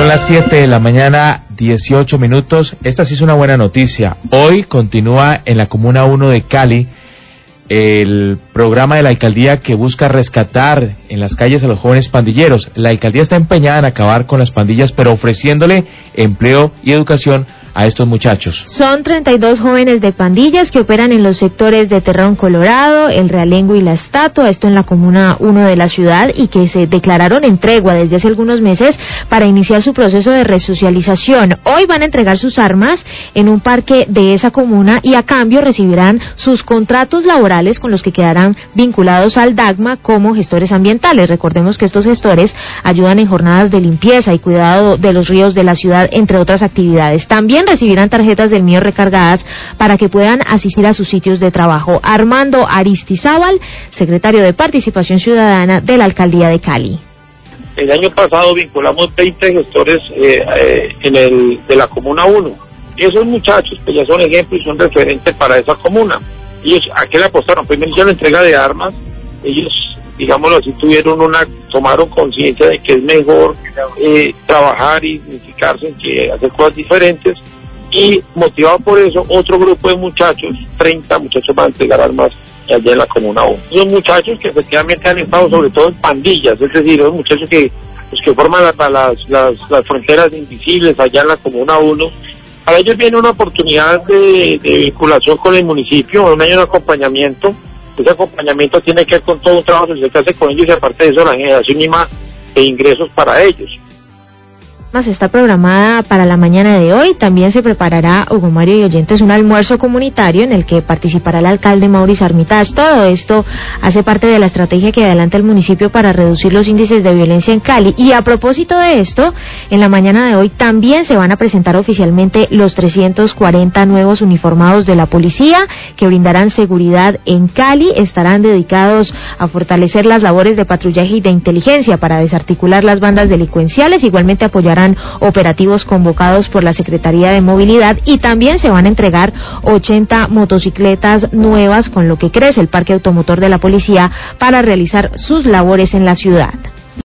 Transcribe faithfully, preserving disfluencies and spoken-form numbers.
Son las siete de la mañana, dieciocho minutos. Esta sí es una buena noticia. Hoy continúa en la Comuna uno de Cali el programa de la alcaldía que busca rescatar en las calles a los jóvenes pandilleros. La alcaldía está empeñada en acabar con las pandillas, pero ofreciéndole empleo y educación a estos muchachos. Son treinta y dos jóvenes de pandillas que operan en los sectores de Terrón Colorado, El Realengo y La Estatua, esto en la Comuna uno de la ciudad, y que se declararon en tregua desde hace algunos meses para iniciar su proceso de resocialización. Hoy van a entregar sus armas en un parque de esa comuna y a cambio recibirán sus contratos laborales con los que quedarán vinculados al DAGMA como gestores ambientales. Recordemos que estos gestores ayudan en jornadas de limpieza y cuidado de los ríos de la ciudad, entre otras actividades. También recibirán tarjetas del M I O recargadas para que puedan asistir a sus sitios de trabajo. Armando Aristizábal, secretario de Participación Ciudadana de la Alcaldía de Cali. El año pasado vinculamos veinte gestores eh, eh, en el de la Comuna uno. Y esos muchachos pues ya son ejemplos y son referentes para esa comuna. Ellos, ¿a qué le apostaron? Primero hicieron la entrega de armas. Ellos, digámoslo así, tuvieron una, tomaron conciencia de que es mejor eh, trabajar y significarse en que hacer cosas diferentes. Y motivado por eso, otro grupo de muchachos, treinta muchachos, van a entregar armas allá en la Comuna uno. Son muchachos que efectivamente han estado sobre todo en pandillas, es decir, son muchachos que los que forman las, las, las, las fronteras invisibles allá en la Comuna uno. Para ellos viene una oportunidad de, de vinculación con el municipio, un año de acompañamiento. Ese acompañamiento tiene que ver con todo un trabajo que se hace con ellos y aparte de eso la generación misma de ingresos para ellos. Está programada para la mañana de hoy. También se preparará, Hugo Mario y oyentes, un almuerzo comunitario en el que participará el alcalde Mauricio Armitage. Todo esto hace parte de la estrategia que adelanta el municipio para reducir los índices de violencia en Cali. Y a propósito de esto, en la mañana de hoy también se van a presentar oficialmente los trescientos cuarenta nuevos uniformados de la policía que brindarán seguridad en Cali. Estarán dedicados a fortalecer las labores de patrullaje y de inteligencia para desarticular las bandas delincuenciales. Igualmente apoyarán operativos convocados por la Secretaría de Movilidad y también se van a entregar ochenta motocicletas nuevas, con lo que crece el parque automotor de la policía para realizar sus labores en la ciudad.